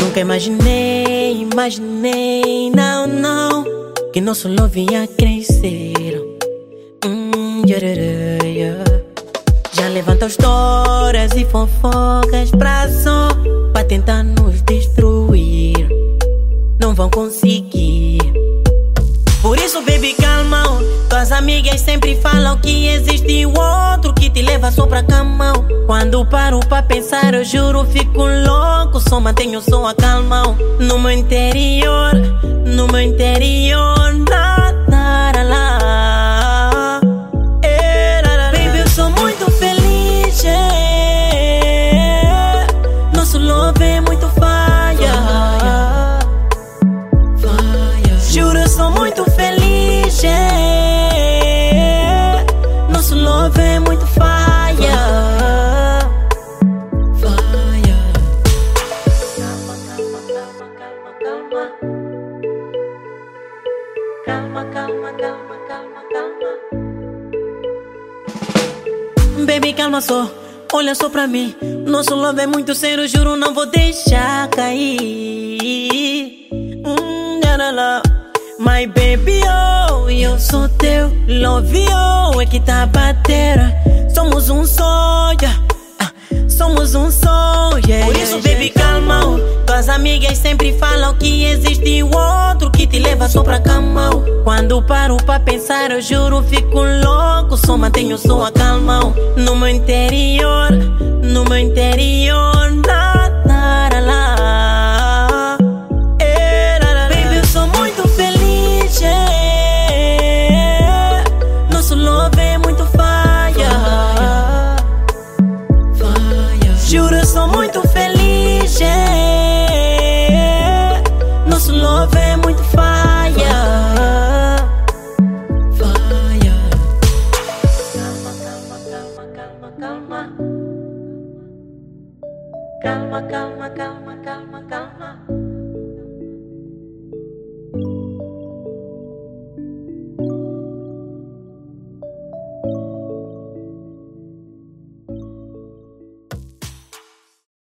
Nunca imaginei, não, que nosso love ia crescer. Já levanta histórias e fofocas pra tentar nos destruir. Não vão conseguir. Por isso, baby, calma. Tuas amigas sempre falam que existe o outro que te leva só pra cama. Quando paro pra pensar, eu juro, fico louco. Só mantenho só a calma. No meu interior, lá. Baby, eu sou muito feliz, Nosso love é muito falha. Juro, eu sou muito feliz, Nosso love é muito falha. Calma. Baby, calma só, olha só pra mim. Nosso love é muito sério, juro, não vou deixar cair. My baby, oh, eu sou teu love, oh, é que tá batendo. Somos um só, somos um só, Por isso, baby, calma. Tuas amigas sempre falam que existe o outro que te leva só pra cama. Quando paro pra pensar, eu juro, fico louco. Só mantenho só a calma. No meu interior,